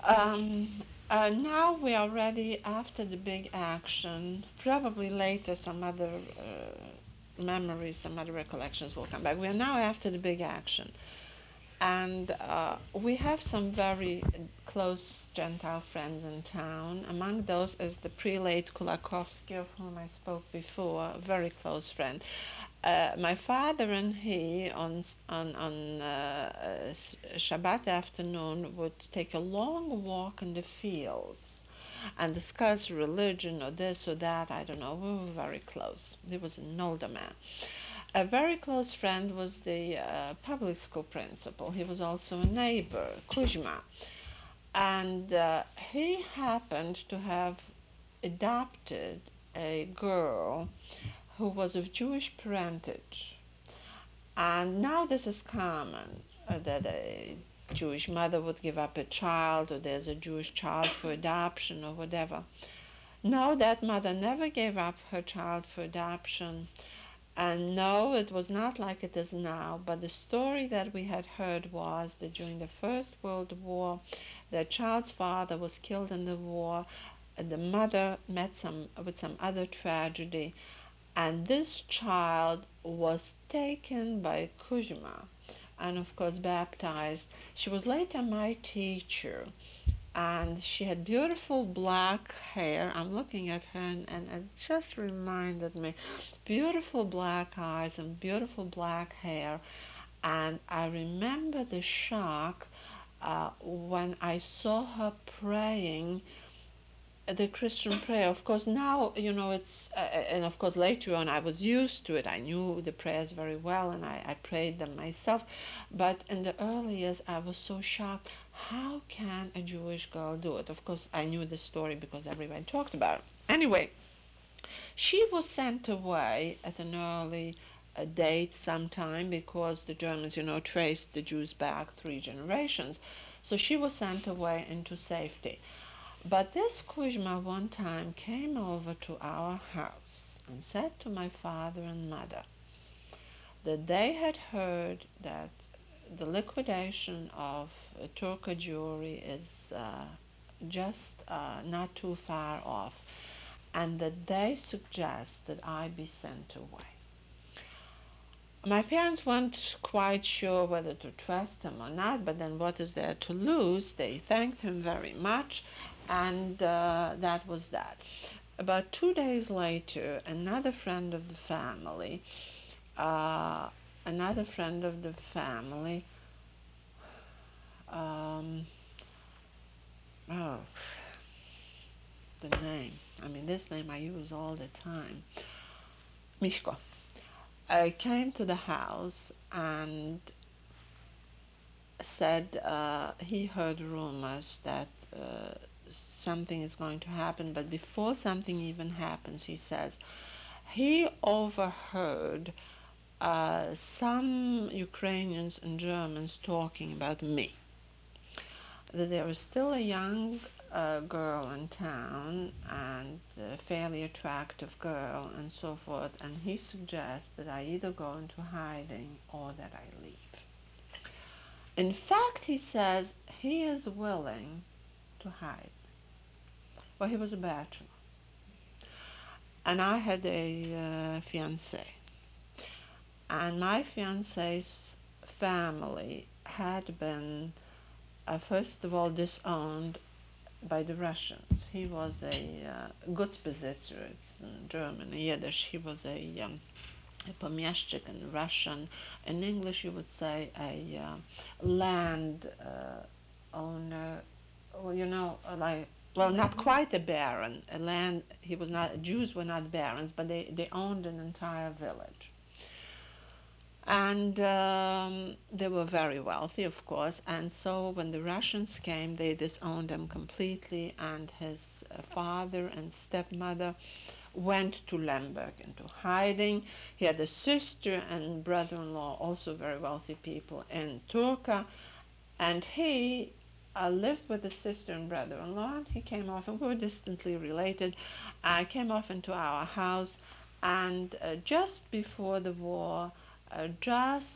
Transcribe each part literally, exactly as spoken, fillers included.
Um, uh, now we are ready after the big action. Probably later some other uh, memories, some other recollections will come back. We are now after the big action. And uh, we have some very close Gentile friends in town. Among those is the prelate Kulakovsky, of whom I spoke before, a very close friend. Uh, my father and he, on on on uh, uh, Shabbat afternoon, would take a long walk in the fields and discuss religion or this or that. I don't know. We were very close. He was an older man. A very close friend was the uh, public school principal. He was also a neighbor, Kuzma. And uh, he happened to have adopted a girl who was of Jewish parentage. And now this is common, uh, that a Jewish mother would give up a child, or there's a Jewish child for adoption, or whatever. No, that mother never gave up her child for adoption. And no, it was not like it is now, but the story that we had heard was that during the First World War, the child's father was killed in the war, and the mother met some with some other tragedy, and this child was taken by Kuzma and, of course, baptized. She was later my teacher, and she had beautiful black hair. I'm looking at her, and, and it just reminded me. Beautiful black eyes and beautiful black hair. And I remember the shock uh, when I saw her praying the Christian prayer. Of course, now, you know, it's, uh, and of course, later on, I was used to it. I knew the prayers very well, and I, I prayed them myself. But in the early years, I was so shocked. How can a Jewish girl do it? Of course, I knew the story because everybody talked about it. Anyway, she was sent away at an early uh, date sometime because the Germans, you know, traced the Jews back three generations. So she was sent away into safety. But this Kuzma one time came over to our house and said to my father and mother that they had heard that the liquidation of uh, Turka Jewry is uh, just uh, not too far off, and that they suggest that I be sent away. My parents weren't quite sure whether to trust him or not, but then what is there to lose? They thanked him very much, and uh, that was that. About two days later, another friend of the family, uh, another friend of the family, um, oh, the name, I mean, this name I use all the time, Mishko, I came to the house and said uh, he heard rumors that uh, something is going to happen, but before something even happens, he says, he overheard uh, some Ukrainians and Germans talking about me, that there was still a young uh, girl in town, and a fairly attractive girl, and so forth, and he suggests that I either go into hiding or that I leave. In fact, he says he is willing to hide. Well, he was a bachelor, and I had a uh, fiancé, and my fiancé's family had been, uh, first of all, disowned by the Russians. He was a uh, Gutsbesitzer, it's in German, in Yiddish. He was a, um, a pomeshchik in Russian. In English, you would say a uh, land uh, owner. Well, you know, like, well, not quite a baron. A land, he was not, Jews were not barons, but they, they owned an entire village. And um, they were very wealthy, of course, and so when the Russians came, they disowned him completely, and his uh, father and stepmother went to Lemberg into hiding. He had a sister and brother-in-law, also very wealthy people, in Turka, and he uh, lived with his sister and brother-in-law, and he came off, and we were distantly related, uh, came off into our house, and uh, just before the war, uh, just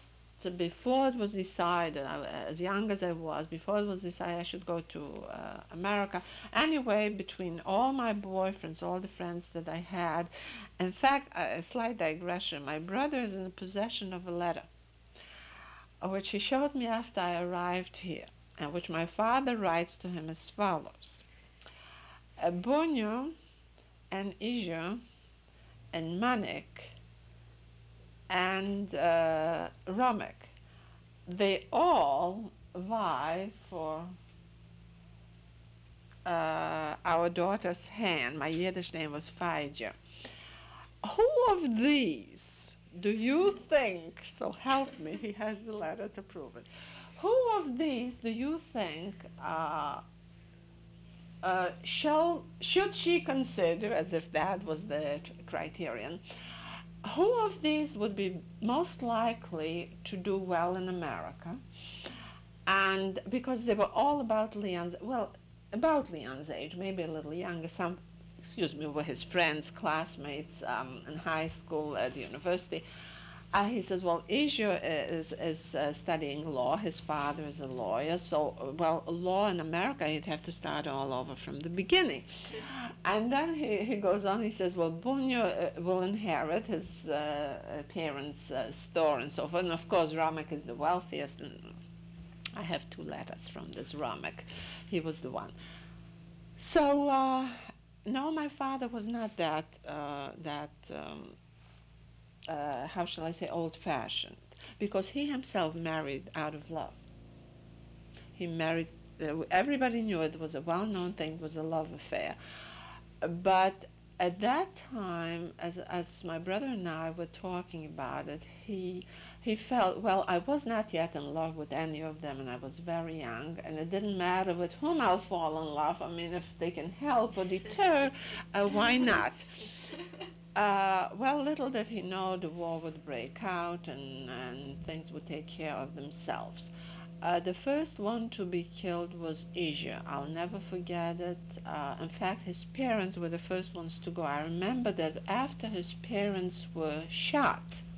before it was decided, I, as young as I was, before it was decided I should go to uh, America. Anyway, between all my boyfriends, all the friends that I had, in fact, a slight digression, my brother is in possession of a letter, which he showed me after I arrived here, and which my father writes to him as follows. Bunyo and Ijo and Manik and uh, Romek, they all vie for uh, our daughter's hand. My Yiddish name was Faija. Who of these do you think, so help me, he has the letter to prove it, who of these do you think uh, uh, shall, should she consider, as if that was the criterion, who of these would be most likely to do well in America? And because they were all about Leon's, well, about Leon's age, maybe a little younger, some, excuse me, were his friends, classmates um, in high school, at the university. Uh, he says, well, Ijo is, is uh, studying law. His father is a lawyer. So, uh, well, law in America, he'd have to start all over from the beginning. And then he, he goes on, he says, well, Bunyo uh, will inherit his uh, parents' uh, store and so forth. And of course, Ramek is the wealthiest. And I have two letters from this Ramek. He was the one. So, uh, no, my father was not that, uh, that um, uh, how shall I say, old-fashioned, because he himself married out of love. He married, uh, everybody knew it was a well-known thing, it was a love affair. But at that time, as, as my brother and I were talking about it, he, he felt, well, I was not yet in love with any of them, and I was very young, and it didn't matter with whom I'll fall in love. I mean, if they can help or deter, uh, why not? Uh, well, little did he know the war would break out, and, and things would take care of themselves. Uh, the first one to be killed was Ijo. I'll never forget it. Uh, in fact, his parents were the first ones to go. I remember that after his parents were shot,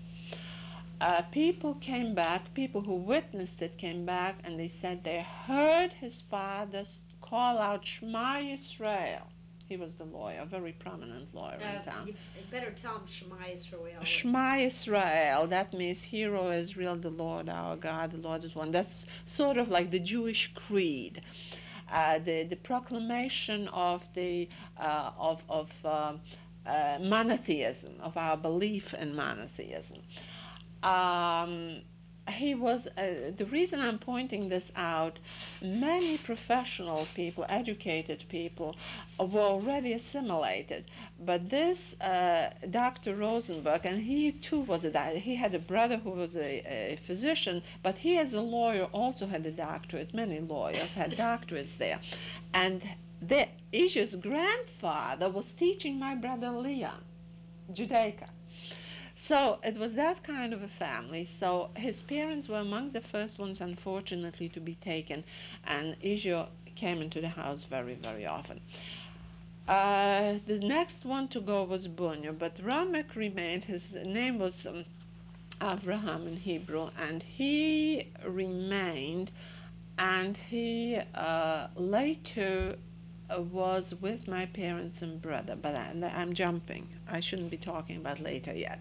uh, people came back, people who witnessed it came back, and they said they heard his father call out Shema Yisrael. He was the lawyer, a very prominent lawyer Uh, in town. you better tell him Shema Yisrael. Shema Yisrael, that means Hear, O Israel, the Lord our God, the Lord is one. That's sort of like the Jewish creed, uh, the, the proclamation of, the, uh, of, of um, uh, monotheism, of our belief in monotheism. Um, he was, uh, the reason I'm pointing this out, many professional people, educated people, were already assimilated. But this uh, Doctor Rosenberg, and he too was a doctor, he had a brother who was a, a physician, but he as a lawyer also had a doctorate. Many lawyers had doctorates there. And the, Ijo's grandfather was teaching my brother Leon, Judaica. So it was that kind of a family. So his parents were among the first ones, unfortunately, to be taken, and Ijo came into the house very, very often. Uh, the next one to go was Bunyo, but Ramek remained. His name was um, Avraham in Hebrew, and he remained, and he uh, later uh, was with my parents and brother, but I, I'm jumping. I shouldn't be talking about later yet.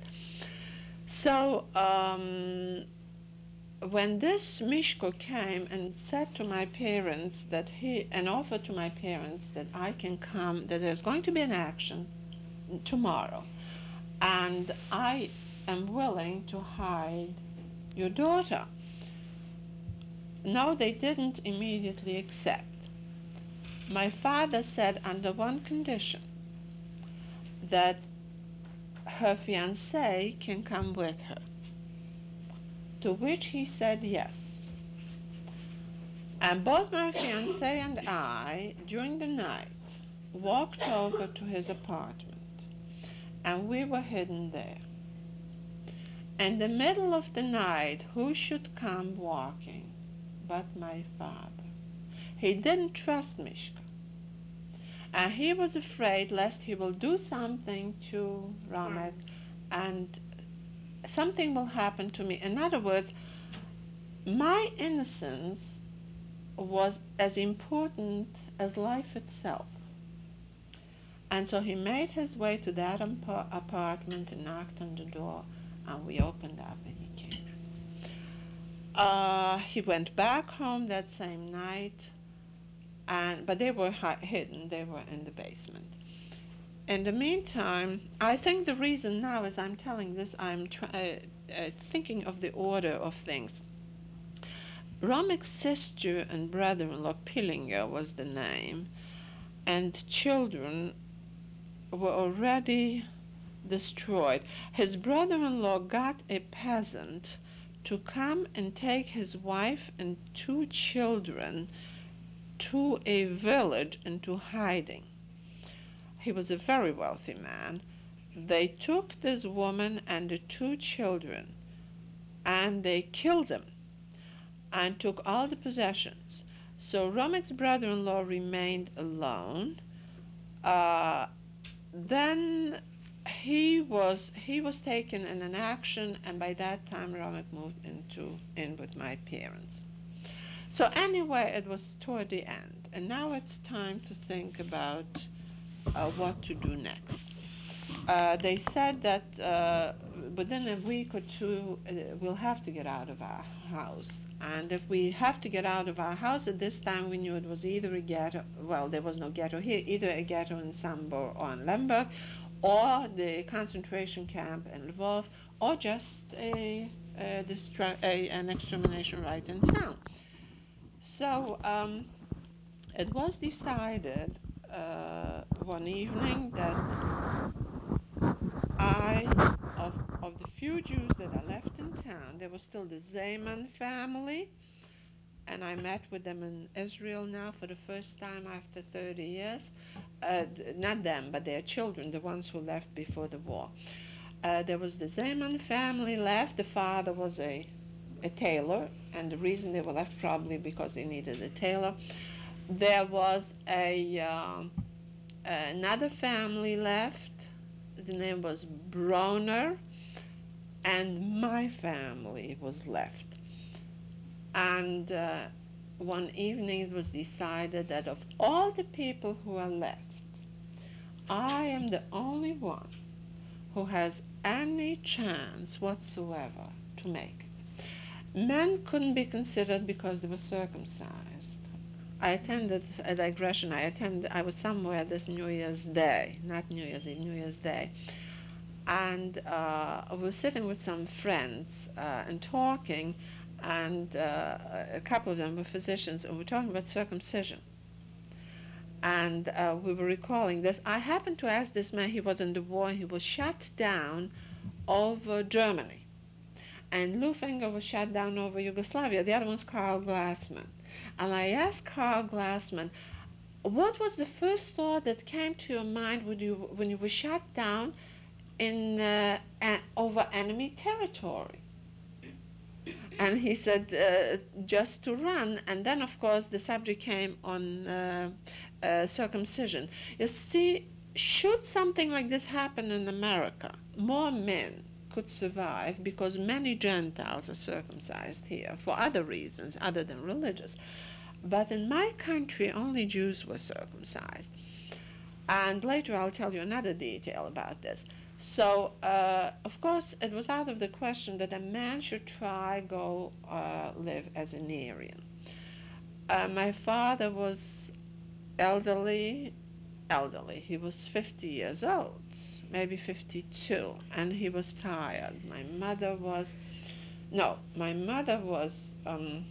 So um, when this Mishko came and said to my parents that he, and offered to my parents that I can come, that there's going to be an action tomorrow, and I am willing to hide your daughter. No, they didn't immediately accept. My father said under one condition, that her fiancé can come with her, to which he said yes. And both my fiancé and I, during the night, walked over to his apartment, and we were hidden there. In the middle of the night, who should come walking but my father? He didn't trust Mishka, and he was afraid lest he will do something to Ramek, and something will happen to me. In other words, my innocence was as important as life itself. And so he made his way to that impa- apartment and knocked on the door, and we opened up, and he came. Uh, he went back home that same night, and but they were hi- hidden. They were in the basement. In the meantime, I think the reason now, as I'm telling this, I'm try- uh, uh, thinking of the order of things. Romek's sister and brother-in-law, Pillinger was the name, and children were already destroyed. His brother-in-law got a peasant to come and take his wife and two children to a village into hiding. He was a very wealthy man. They took this woman and the two children and they killed them and took all the possessions. So Romek's brother-in-law remained alone. Uh, then he was he was taken in an action, and by that time Romek moved into in with my parents. So anyway, it was toward the end, and now it's time to think about uh, what to do next. Uh, they said that uh, within a week or two, uh, we'll have to get out of our house. And if we have to get out of our house, at this time we knew it was either a ghetto, well, there was no ghetto here, either a ghetto in Sambor or in Lemberg, or the concentration camp in Lvov, or just a, a, distra- a an extermination right in town. So um, it was decided uh, one evening that I, of, of the few Jews that are left in town, there was still the Zeman family, and I met with them in Israel now for the first time after thirty years. Uh, not them, but their children, the ones who left before the war. Uh, there was the Zeman family left. The father was a, a tailor, and the reason they were left probably because they needed a tailor. There was a um, another family left. The name was Broner, and my family was left. And uh, one evening it was decided that of all the people who are left, I am the only one who has any chance whatsoever to make it. Men couldn't be considered because they were circumcised. I attended a digression. I attended. I was somewhere this New Year's Day, not New Year's Eve, New Year's Day, and uh, we were sitting with some friends uh, and talking, and uh, a couple of them were physicians, and we were talking about circumcision. And uh, we were recalling this. I happened to ask this man, he was in the war, he was shot down over Germany. And Lufinger was shot down over Yugoslavia. The other one's Karl Glassman. And I asked Karl Glassman, what was the first thought that came to your mind when you, when you were shot down in uh, a, over enemy territory? And he said, uh, just to run. And then, of course, the subject came on uh, uh, circumcision. You see, should something like this happen in America, more men could survive because many Gentiles are circumcised here for other reasons other than religious. But in my country, only Jews were circumcised. And later I'll tell you another detail about this. So, uh, of course, it was out of the question that a man should try go uh, live as an Aryan. Uh, my father was elderly, elderly. He was fifty years old, maybe fifty-two, and he was tired. My mother was, no, my mother was, um,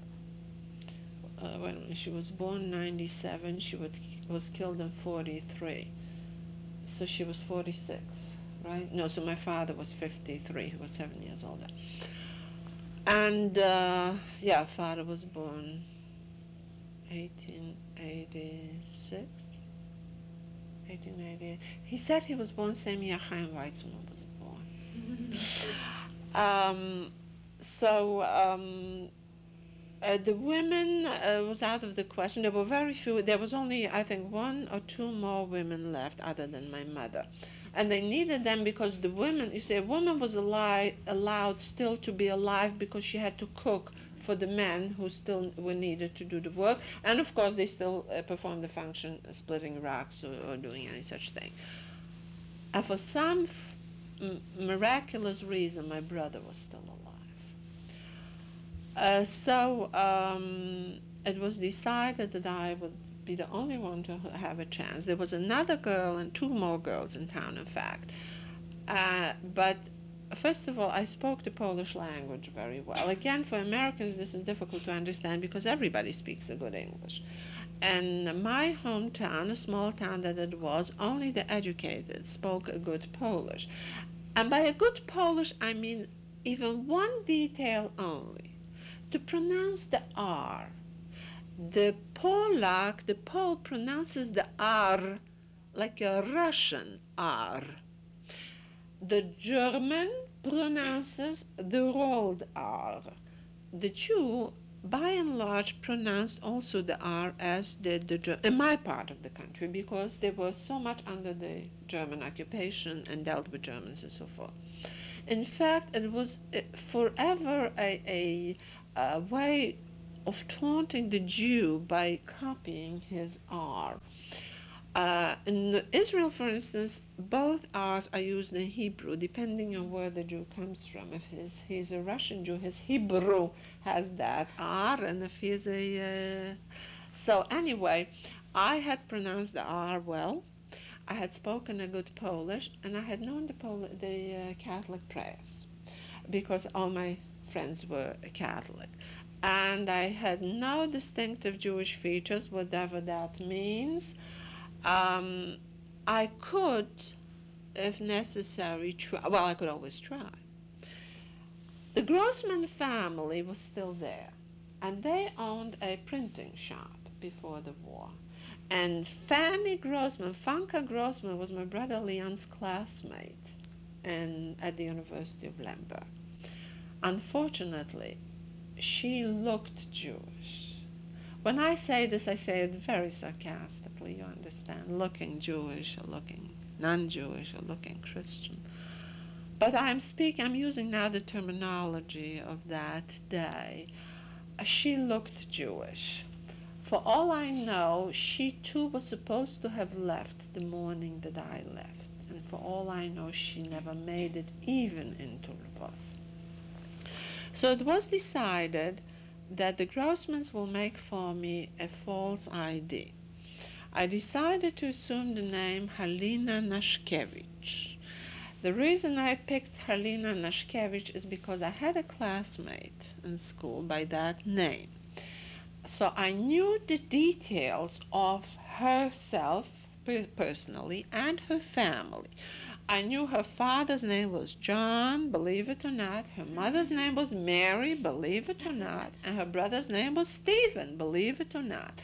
uh, when she was born ninety-seven, she would, was killed in forty-three. So she was forty-six, right? No, so my father was fifty-three. He was seven years older. And uh, yeah, father was born eighteen eighty-six, eighteen eighty. He said he was born same year Chaim Weizmann was born. um, so um, uh, the women uh, was out of the question. There were very few. There was only, I think, one or two more women left other than my mother. And they needed them because the women, you see, a woman was ali- allowed still to be alive because she had to cook for the men who still were needed to do the work. And of course, they still uh, performed the function, uh, splitting rocks or, or doing any such thing. And for some f- m- miraculous reason, my brother was still alive. Uh, so um, it was decided that I would be the only one to have a chance. There was another girl and two more girls in town, in fact. Uh, but first of all, I spoke the Polish language very well. Again, for Americans, this is difficult to understand because everybody speaks a good English. And my hometown, a small town that it was, only the educated spoke a good Polish. And by a good Polish, I mean even one detail only. To pronounce the R, the Polak, the Pole pronounces the R like a Russian R. The German pronounces the rolled R. The Jew, by and large, pronounced also the R as did the Ger- in my part of the country because they were so much under the German occupation and dealt with Germans and so forth. In fact, it was uh, forever a, a, a way of taunting the Jew by copying his R. Uh, in Israel, for instance, both R's are used in Hebrew, depending on where the Jew comes from. If he's, he's a Russian Jew, his Hebrew has that R, and if he's a... Uh... So anyway, I had pronounced the R well. I had spoken a good Polish, and I had known the, Pol- the uh, Catholic prayers, because all my friends were Catholic. And I had no distinctive Jewish features, whatever that means. Um, I could, if necessary, try. Well, I could always try. The Grossman family was still there, and they owned a printing shop before the war. And Fanny Grossman, Fanka Grossman, was my brother Leon's classmate in, at the University of Lemberg. Unfortunately, she looked Jewish. When I say this, I say it very sarcastically, you understand, looking Jewish or looking non-Jewish or looking Christian. But I'm speaking, I'm using now the terminology of that day. She looked Jewish. For all I know, she too was supposed to have left the morning that I left. And for all I know, she never made it even into Lvov. So it was decided that the Grossmans will make for me a false I D. I decided to assume the name Halina Nashkevich. The reason I picked Halina Nashkevich is because I had a classmate in school by that name. So I knew the details of herself personally and her family. I knew her father's name was John, believe it or not. Her mother's name was Mary, believe it or not. And her brother's name was Stephen, believe it or not.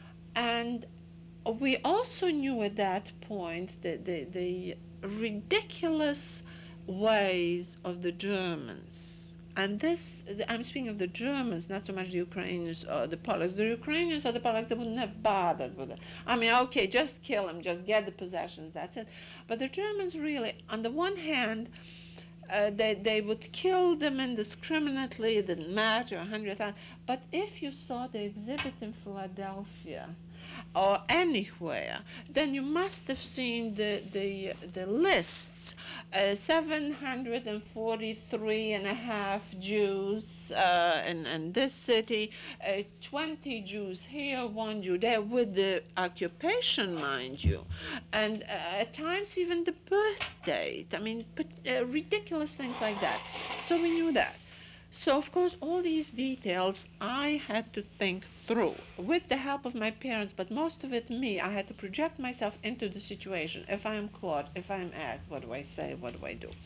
And we also knew at that point the, the, the ridiculous ways of the Germans. And this, I'm speaking of the Germans, not so much the Ukrainians or the Polacks. The Ukrainians or the Polacks, they wouldn't have bothered with it. I mean, okay, just kill them, just get the possessions, that's it. But the Germans really, on the one hand, uh, they, they would kill them indiscriminately, it didn't matter, a hundred thousand. But if you saw the exhibit in Philadelphia, or anywhere, then you must have seen the, the, the lists. Uh, seven hundred forty-three and a half Jews uh, in, in this city, uh, twenty Jews here, one Jew there, with the occupation, mind you. And uh, at times even the birth date. I mean, but, uh, ridiculous things like that. So we knew that. So, of course, all these details I had to think through with the help of my parents, but most of it me. I had to project myself into the situation. If I am caught, if I am asked, what do I say, what do I do?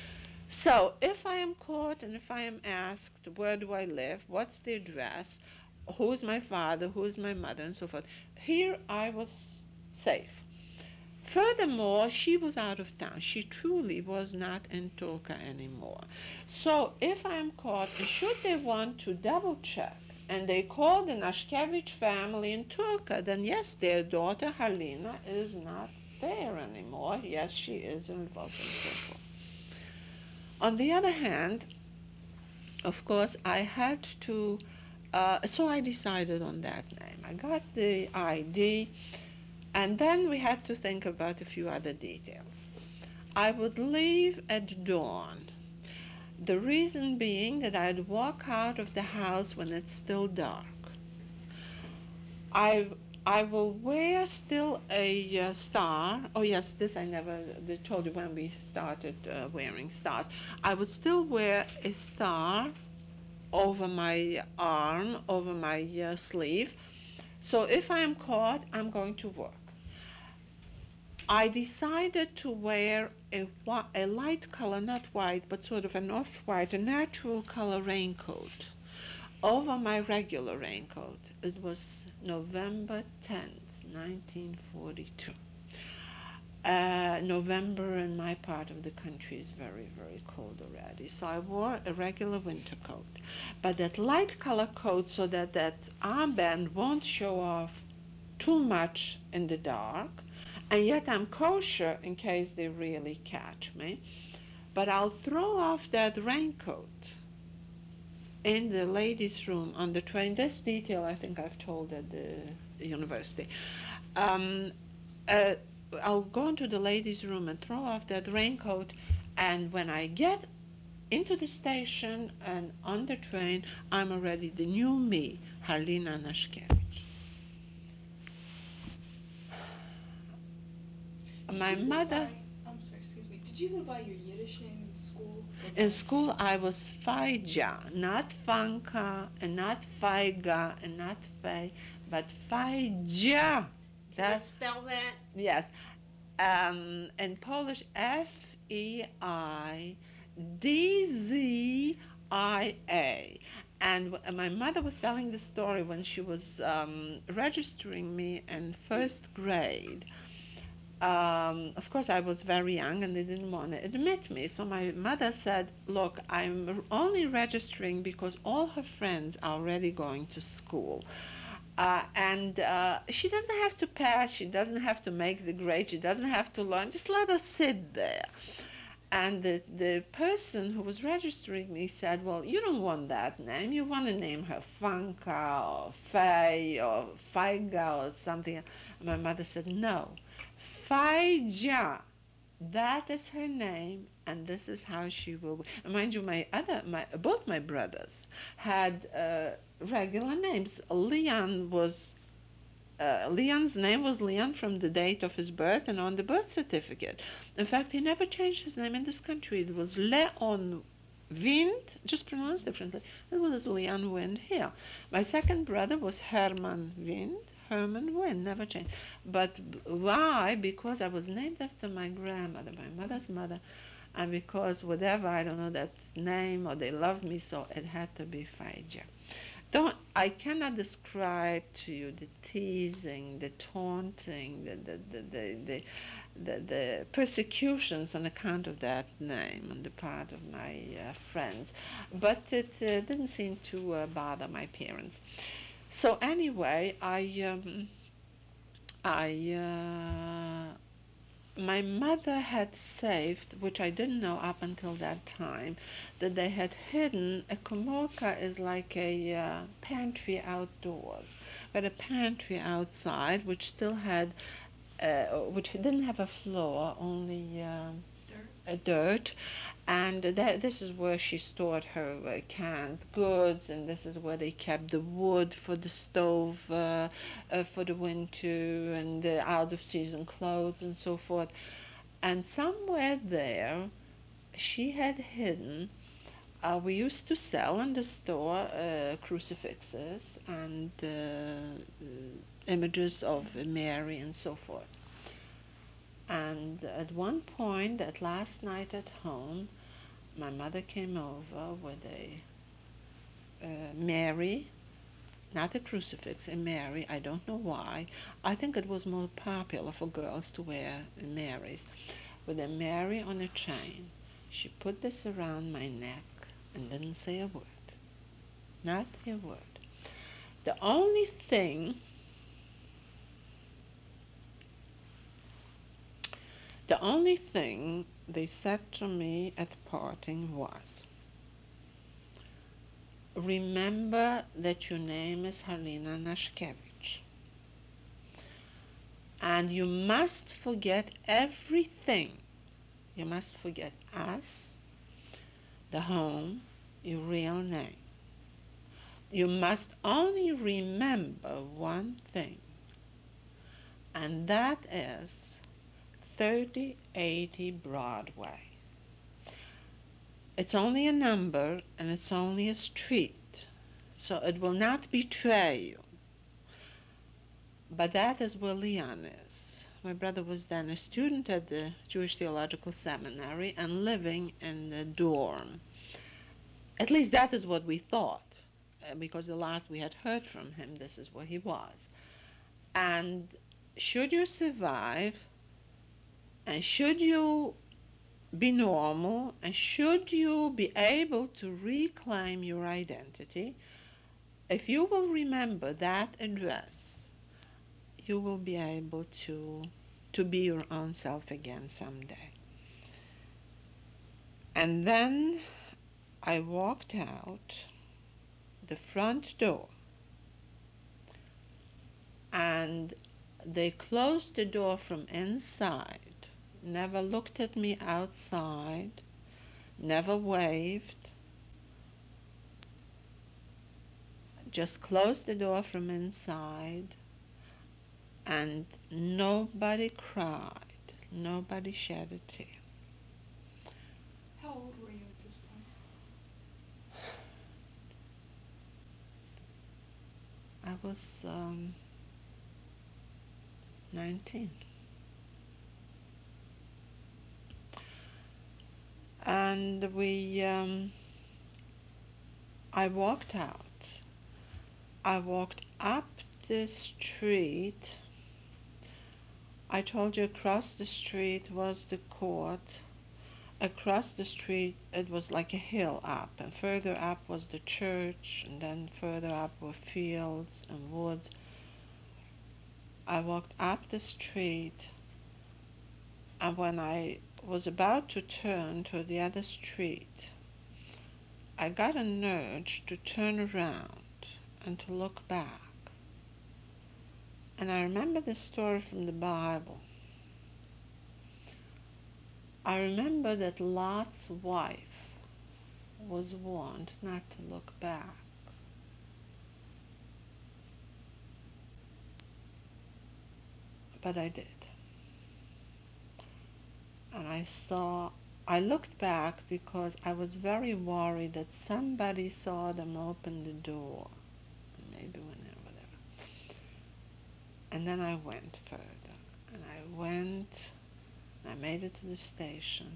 So, if I am caught and if I am asked, where do I live, what's the address, who's my father, who's my mother, and so forth, here I was safe. Furthermore, she was out of town. She truly was not in Turka anymore. So if I am caught, and should they want to double check, and they call the Nashkevich family in Turka, then yes, their daughter Halina is not there anymore. Yes, she is involved and so forth. On the other hand, of course, I had to, uh, so I decided on that name. I got the I D, and then we had to think about a few other details. I would leave at dawn. The reason being that I'd walk out of the house when it's still dark. I I will wear still a uh, star. Oh yes, this I never they told you when we started uh, wearing stars. I would still wear a star over my arm, over my uh, sleeve. So if I am caught, I'm going to work. I decided to wear a, a light color, not white, but sort of an off-white, a natural color raincoat over my regular raincoat. It was November tenth, nineteen forty-two. Uh, November in my part of the country is very, very cold already. So I wore a regular winter coat. But that light color coat so that that armband won't show off too much in the dark. And yet I'm kosher in case they really catch me. But I'll throw off that raincoat in the ladies' room on the train. This detail I think I've told at the university. Um, uh, I'll go into the ladies' room and throw off that raincoat, and when I get into the station and on the train, I'm already the new me, Harlina Nashkevich. Did My you go mother, by, I'm sorry, excuse me. Did you go by your Yiddish name in school? or in by- school I was Faija, not Fanka, and not Faiga, and not Fay, but Faija. Can you That's, spell that? yes. Um, in Polish, F E I D Z I A. And w- my mother was telling the story when she was um, registering me in first grade. Um, of course, I was very young and they didn't want to admit me. So my mother said, look, I'm r- only registering because all her friends are already going to school. Uh, and uh, she doesn't have to pass, she doesn't have to make the grade, she doesn't have to learn, just let her sit there. And the, the person who was registering me said, well, you don't want that name, you want to name her Fanka or Fay or Faiga or something. And my mother said, no, Faija. That is her name, and this is how she will. And mind you, my other, my both my brothers had uh, regular names. Leon was uh, Leon's name was Leon from the date of his birth and on the birth certificate. In fact, he never changed his name in this country. It was Leon Wind, just pronounced differently. It was Leon Wind here. My second brother was Herman Wind. Herman Wind, never changed. But why? Because I was named after my grandmother, my mother's mother, and because whatever, I don't know that name, or they loved me, so it had to be Faija. Don't, I cannot describe to you the teasing, the taunting, the, the, the, the, the, the, the persecutions on account of that name on the part of my uh, friends. But it uh, didn't seem to uh, bother my parents. So anyway, I, um, I, uh, my mother had saved, which I didn't know up until that time, that they had hidden. A komorka is like a uh, pantry outdoors, but a pantry outside, which still had, uh, which didn't have a floor, only uh, Dirt. a dirt, and that, this is where she stored her uh, canned goods, and this is where they kept the wood for the stove uh, uh, for the winter, and the out of season clothes and so forth. And somewhere there, she had hidden. Uh, we used to sell in the store uh, crucifixes and uh, uh, images of Mary and so forth. And at one point, that last night at home, my mother came over with a uh, Mary, not a crucifix, a Mary. I don't know why. I think it was more popular for girls to wear Marys. With a Mary on a chain. She put this around my neck and didn't say a word. Not a word. The only thing The only thing they said to me at parting was, remember that your name is Halina Nashkevich, and you must forget everything. You must forget us, the home, your real name. You must only remember one thing, and that is thirty eighty Broadway. It's only a number and it's only a street, so it will not betray you. But that is where Leon is. My brother was then a student at the Jewish Theological Seminary and living in the dorm. At least that is what we thought, uh, because the last we had heard from him, this is where he was. And should you survive, and should you be normal, and should you be able to reclaim your identity, if you will remember that address, you will be able to, to be your own self again someday. And then I walked out the front door, and they closed the door from inside, never looked at me outside, never waved, just closed the door from inside, and nobody cried, nobody shed a tear. How old were you at this point? I was um, nineteen. And we, um, I walked out. I walked up the street. I told you across the street was the court. Across the street it was like a hill up, and further up was the church, and then further up were fields and woods. I walked up the street, and when I was about to turn to the other street, I got an urge to turn around and to look back. And I remember this story from the Bible. I remember that Lot's wife was warned not to look back. But I did. And I saw, I looked back because I was very worried that somebody saw them open the door. Maybe when they, whatever. And then I went further. And I went, and I made it to the station.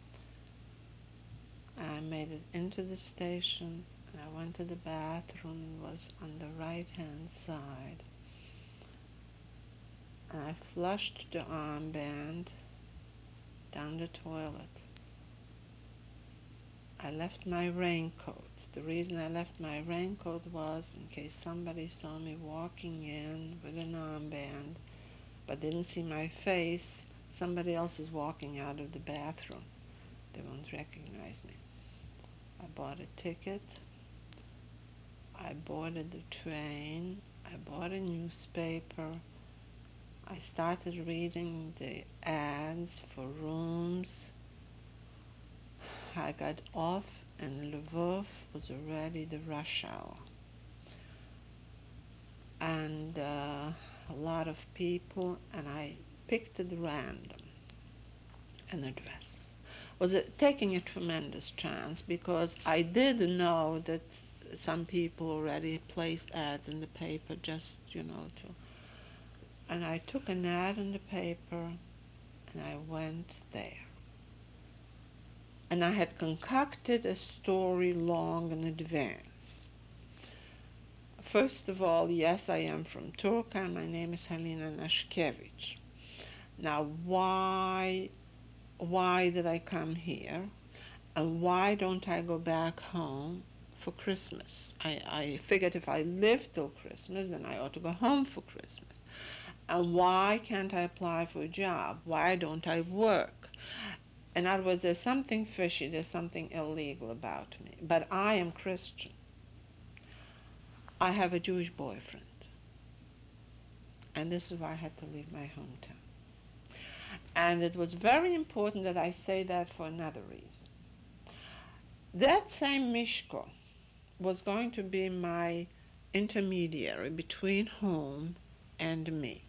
And I made it into the station, and I went to the bathroom. It was on the right-hand side. And I flushed the armband down the toilet. I left my raincoat. The reason I left my raincoat was in case somebody saw me walking in with an armband but didn't see my face, somebody else is walking out of the bathroom. They won't recognize me. I bought a ticket. I boarded the train. I bought a newspaper. I started reading the ads for rooms. I got off, and Lvov was already the rush hour. And uh, a lot of people, and I picked at random an address. Was it taking a tremendous chance, because I did know that some people already placed ads in the paper just, you know, to... And I took an ad in the paper, and I went there. And I had concocted a story long in advance. First of all, yes, I am from Turkey. My name is Halina Nashkevich. Now, why, why did I come here? And why don't I go back home for Christmas? I, I figured if I lived till Christmas, then I ought to go home for Christmas. And why can't I apply for a job? Why don't I work? In other words, there's something fishy, there's something illegal about me. But I am Christian. I have a Jewish boyfriend. And this is why I had to leave my hometown. And it was very important that I say that for another reason. That same Mishko was going to be my intermediary between home and me.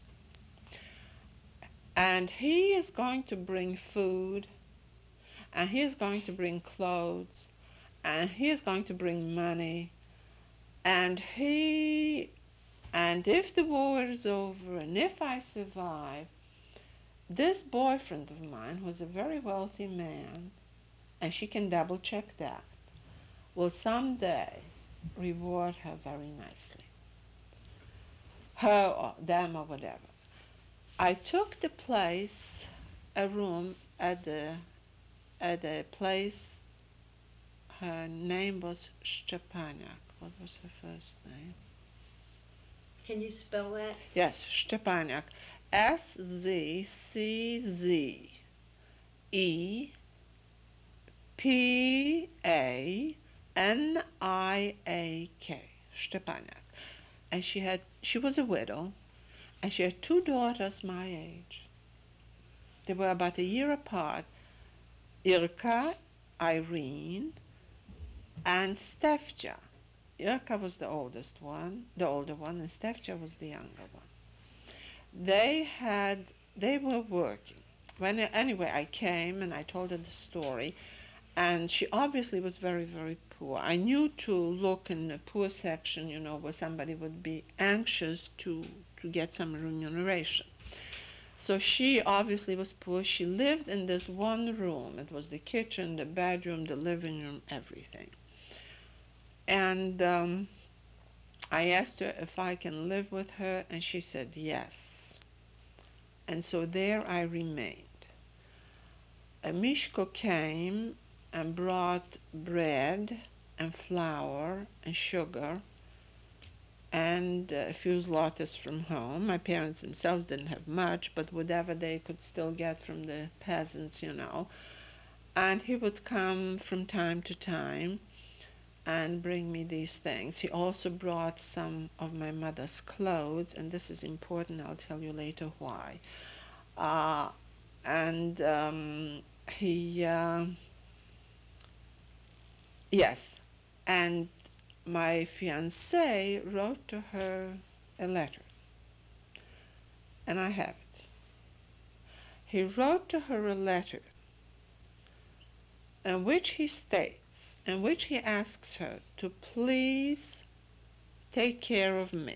And he is going to bring food, and he is going to bring clothes, and he is going to bring money, and he, and if the war is over, and if I survive, this boyfriend of mine, who's a very wealthy man, and she can double check that, will someday reward her very nicely. Her or them or whatever. I took the place, a room at the at a place, her name was Szczepaniak. What was her first name? Can you spell that? Yes, Szczepaniak. S Z C Z E P A N I A K. Szczepaniak. And she had she was a widow, and she had two daughters my age. They were about a year apart. Irka, Irene, and Stefja. Irka was the oldest one, the older one, and Stefja was the younger one. They had, they were working. When anyway, I came and I told her the story, and she obviously was very, very poor. I knew to look in the poor section, you know, where somebody would be anxious to to get some remuneration. So she obviously was poor. She lived in this one room. It was the kitchen, the bedroom, the living room, everything. And um, I asked her if I can live with her, and she said yes. And so there I remained. A Mishko came and brought bread and flour and sugar and a few zlotys from home. My parents themselves didn't have much, but whatever they could still get from the peasants, you know. And he would come from time to time and bring me these things. He also brought some of my mother's clothes, and this is important, I'll tell you later why. Uh, and um, he, uh, yes, and my fiancé wrote to her a letter, and I have it. He wrote to her a letter in which he states, in which he asks her to please take care of me,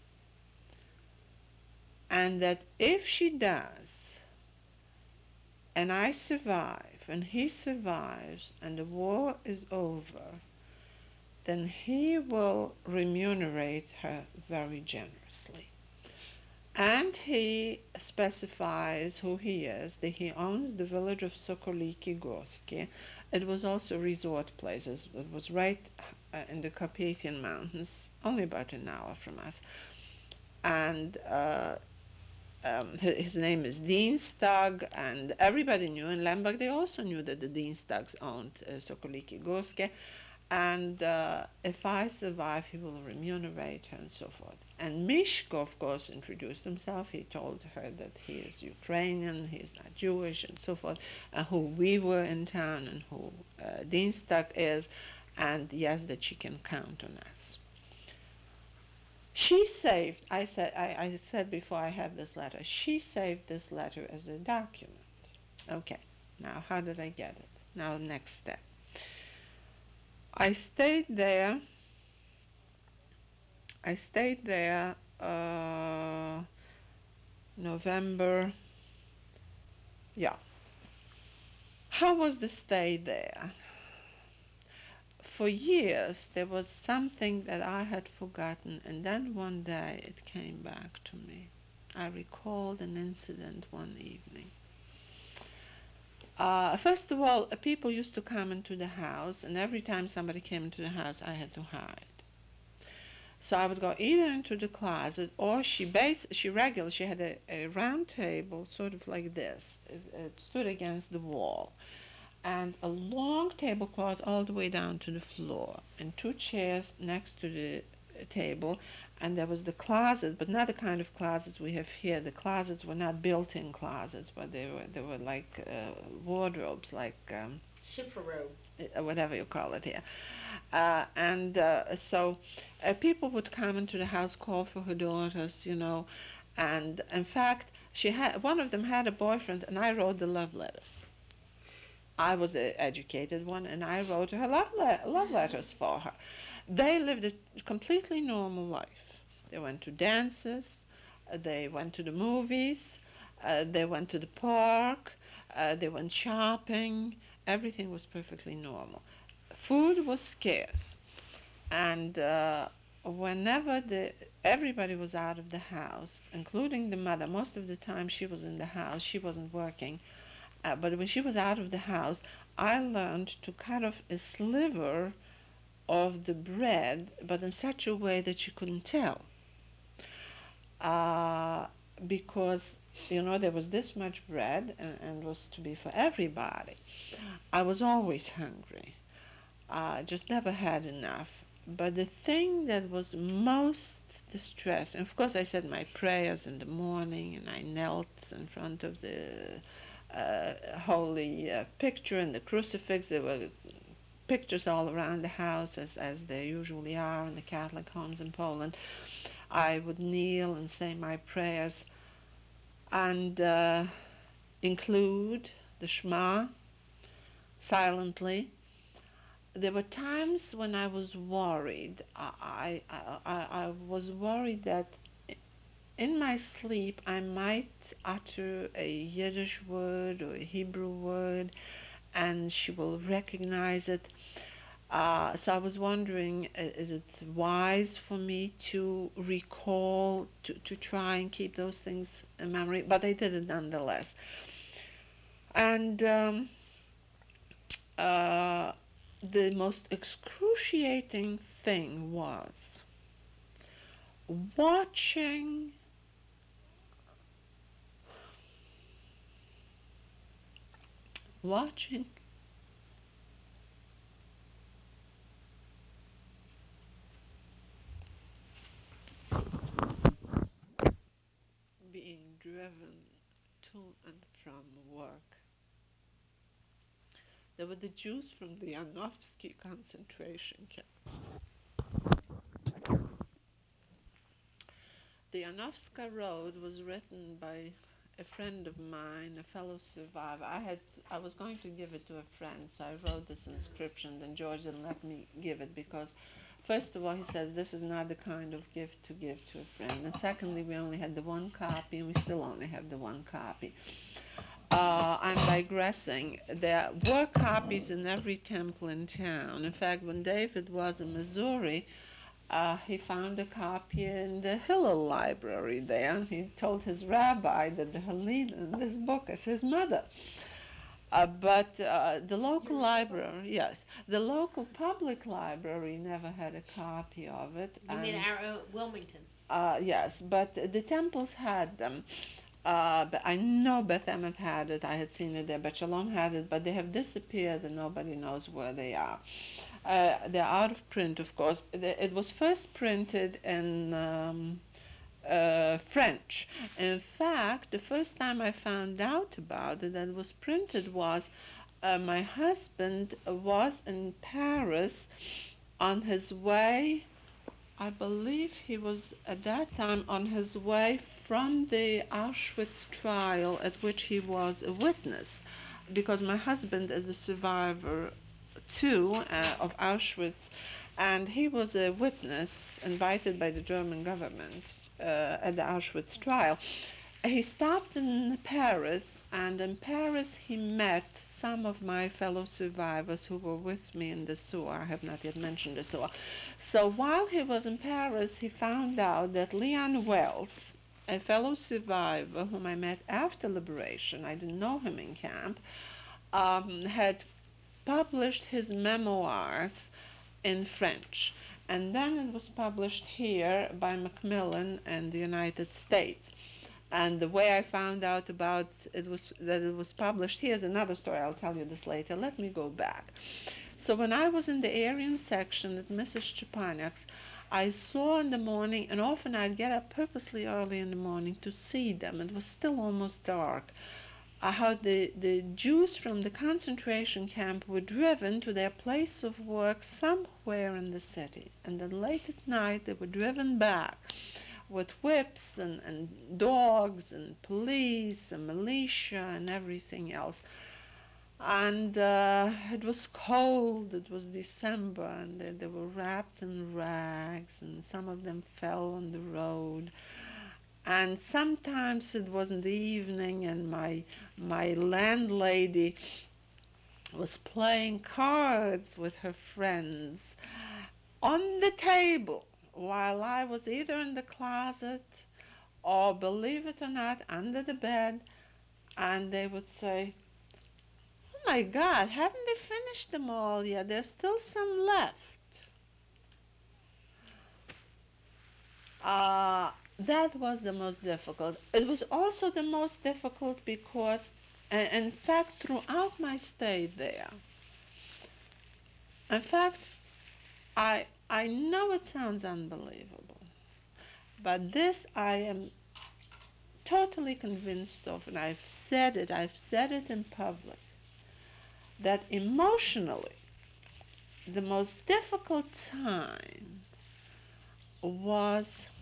and that if she does, and I survive, and he survives, and the war is over, then he will remunerate her very generously. And he specifies who he is, that he owns the village of Sokoliki Gorsky. It was also resort places. It was right uh, in the Carpathian Mountains, only about an hour from us. And uh, um, his, his name is Dienstag, and everybody knew in Lemberg, they also knew that the Dienstags owned uh, Sokoliki Gorsky. And uh, if I survive, he will remunerate her and so forth. And Mishko, of course, introduced himself. He told her that he is Ukrainian, he is not Jewish, and so forth, and who we were in town, and who uh, Dienstag is, and yes, that she can count on us. She saved, I said, I, I said before I have this letter, she saved this letter as a document. Okay, now how did I get it? Now, next step. I stayed there, I stayed there uh, November, yeah. How was the stay there? For years there was something that I had forgotten, and then one day it came back to me. I recalled an incident one evening. Uh, first of all, uh, people used to come into the house, and every time somebody came into the house, I had to hide. So I would go either into the closet, or she base she regular she had a, a round table, sort of like this. It, it stood against the wall, and a long tablecloth all the way down to the floor, and two chairs next to the uh, table, and there was the closet, but not the kind of closets we have here. The closets were not built-in closets, but they were they were like uh, wardrobes, like um, Chiffaro. uh, whatever you call it here. Uh, and uh, so uh, people would come into the house, call for her daughters, you know, and in fact, she had one of them had a boyfriend, and I wrote the love letters. I was the educated one, and I wrote her love, le- love letters for her. They lived a completely normal life. They went to dances, uh, they went to the movies, uh, they went to the park, uh, they went shopping. Everything was perfectly normal. Food was scarce, and uh, whenever the everybody was out of the house, including the mother. Most of the time she was in the house, she wasn't working. Uh, but when she was out of the house, I learned to cut off a sliver of the bread, but in such a way that she couldn't tell. Uh, because, you know, there was this much bread, and, and was to be for everybody. I was always hungry. I just never had enough. But the thing that was most distressing, of course, I said my prayers in the morning, and I knelt in front of the uh, holy uh, picture and the crucifix. There were pictures all around the house, as, as there usually are in the Catholic homes in Poland. I would kneel and say my prayers, and uh, include the Shema silently. There were times when I was worried. I, I, I, I was worried that in my sleep I might utter a Yiddish word or a Hebrew word, and she will recognize it. Uh, so I was wondering, uh, is it wise for me to recall, to, to try and keep those things in memory? But I did it nonetheless. And um, uh, the most excruciating thing was watching watching being driven to and from work. There were the Jews from the Janowski concentration camp. The Janowska Road was written by a friend of mine, a fellow survivor. I had I was going to give it to a friend, so I wrote this inscription. Then George didn't let me give it because, first of all, he says this is not the kind of gift to give to a friend, and secondly, we only had the one copy, and we still only have the one copy. Uh, I'm digressing. There were copies in every temple in town. In fact, when David was in Missouri, uh, he found a copy in the Hillel library there. He told his rabbi that the Helena in this book is his mother. Uh, but uh, the local library, yes, the local public library never had a copy of it. You mean and- our own Wilmington? uh, yes, but the temples had them. Uh, but I know Beth Emeth had it. I had seen it there. Bet Shalom had it, but they have disappeared, and nobody knows where they are. Uh, they're out of print, of course. It was first printed in um, uh, French. In fact, the first time I found out about it that it was printed was uh, my husband was in Paris on his way. I believe he was at that time on his way from the Auschwitz trial at which he was a witness, because my husband is a survivor too uh, of Auschwitz, and he was a witness invited by the German government uh, at the Auschwitz trial. He stopped in Paris, and in Paris he met some of my fellow survivors who were with me in the Shoah. I have not yet mentioned the Shoah. So while he was in Paris, he found out that Leon Wells, a fellow survivor whom I met after liberation, I didn't know him in camp, um, had published his memoirs in French. and then it was published here by Macmillan in the United States. And the way I found out about it was that it was published here is another story. I'll tell you this later. Let me go back. So when I was in the Aryan section at Missus Chupaniak's, I saw in the morning, and often I'd get up purposely early in the morning to see them. It was still almost dark. Uh, how the, the Jews from the concentration camp were driven to their place of work somewhere in the city. And then late at night, they were driven back with whips and, and dogs and police and militia and everything else. And uh, it was cold, it was December, and they, they were wrapped in rags, and some of them fell on the road. And sometimes it was in the evening, and my, my landlady was playing cards with her friends on the table, while I was either in the closet or, believe it or not, under the bed, and they would say, "Oh my God, haven't they finished them all yet? There's still some left." Uh, that was the most difficult. It was also the most difficult because, and in fact, throughout my stay there, in fact, I, I know it sounds unbelievable, but this I am totally convinced of, and I've said it, I've said it in public, that emotionally, the most difficult time was,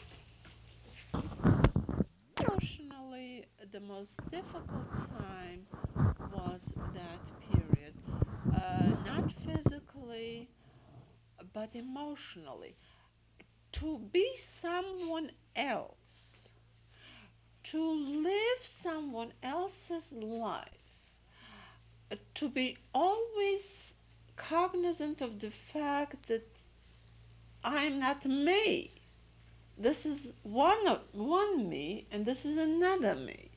emotionally, the most difficult time was that period. Uh, not physically, but emotionally. To be someone else, to live someone else's life, uh, to be always cognizant of the fact that I'm not me. This is one of, one me, and this is another me.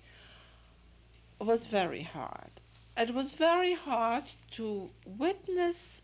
It was very hard. It was very hard to witness,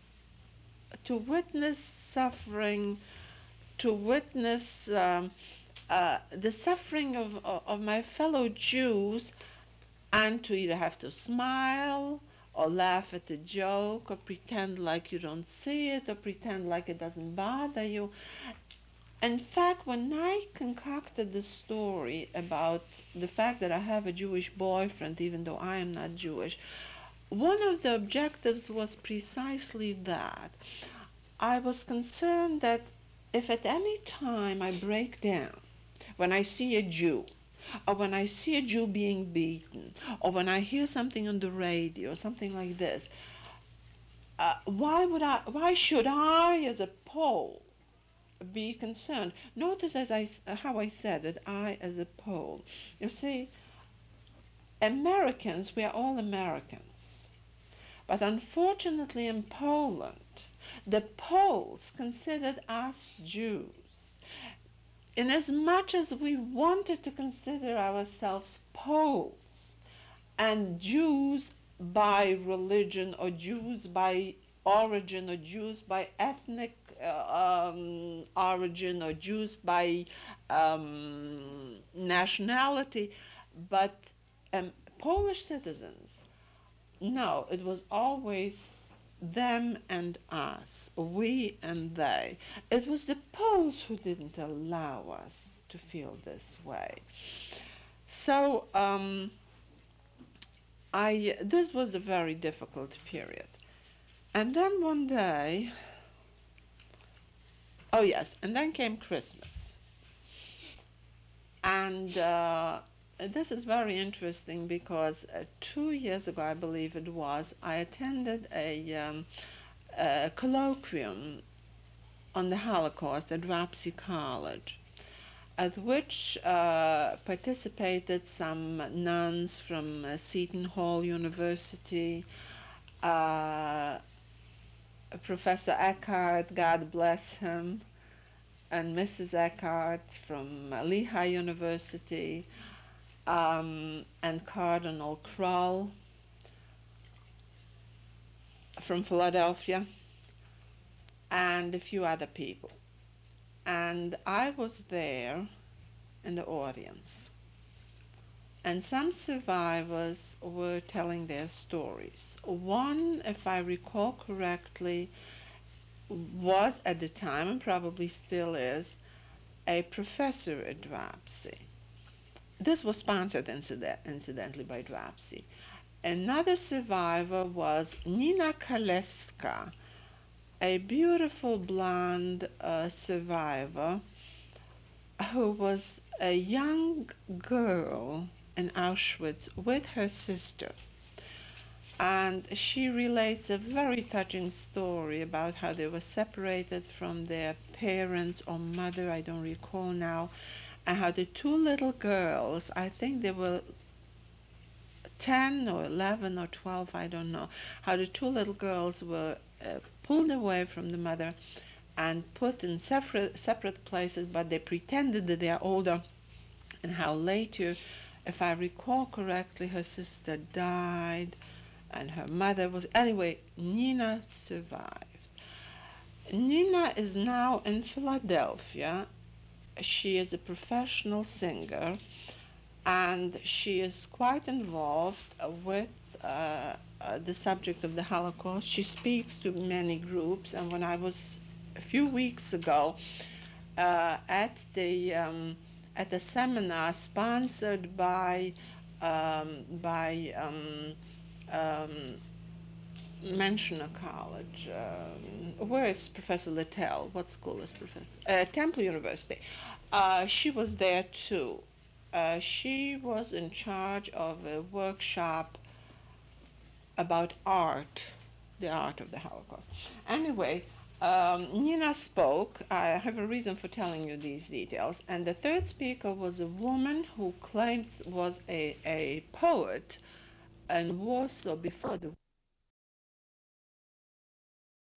to witness suffering, to witness um, uh, the suffering of, of of my fellow Jews, and to either have to smile or laugh at the joke or pretend like you don't see it or pretend like it doesn't bother you. In fact, when I concocted the story about the fact that I have a Jewish boyfriend, even though I am not Jewish, one of the objectives was precisely that. I was concerned that if at any time I break down, when I see a Jew, or when I see a Jew being beaten, or when I hear something on the radio, something like this, uh, why would I, why should I, as a Pole, be concerned? Notice as I, how I said it, I as a Pole. You see, Americans, we are all Americans. But unfortunately in Poland, the Poles considered us Jews. Inasmuch as we wanted to consider ourselves Poles and Jews by religion or Jews by origin or Jews by ethnic uh, um, origin or Jews by um, nationality, but um, Polish citizens, no, it was always them and us, we and they. It was the Poles who didn't allow us to feel this way. So um, I, this was a very difficult period. And then one day, oh yes, and then came Christmas. And uh, this is very interesting because uh, two years ago, I believe it was, I attended a, um, a colloquium on the Holocaust at Rapsy College, at which uh, participated some nuns from uh, Seton Hall University, uh, Professor Eckhart, God bless him, and Missus Eckhart from uh, Lehigh University, um, and Cardinal Kroll from Philadelphia. and a few other people. And I was there in the audience. And some survivors were telling their stories. One, if I recall correctly, was at the time, and probably still is, a professor at DRAPSI. This was sponsored, incident, incidentally, by DRAPSI. Another survivor was Nina Kaleska, a beautiful blonde uh, survivor who was a young girl in Auschwitz with her sister. And she relates a very touching story about how they were separated from their parents or mother, I don't recall now, and how the two little girls, I think they were ten or eleven or twelve, I don't know, how the two little girls were uh, pulled away from the mother and put in separate, separate places, but they pretended that they are older, and how later, if I recall correctly, her sister died and her mother was. Anyway, Nina survived. Nina is now in Philadelphia. She is a professional singer, and she is quite involved with uh, uh, the subject of the Holocaust. She speaks to many groups, and when I was a few weeks ago uh, at the um, at a seminar sponsored by um, by um, um, Mentioner College. Um, where is Professor Littell? What school is Professor? Uh, Temple University. Uh, she was there too. Uh, she was in charge of a workshop about art, the art of the Holocaust. Anyway, um, Nina spoke. I have a reason for telling you these details. And the third speaker was a woman who claims was a, a poet in Warsaw before the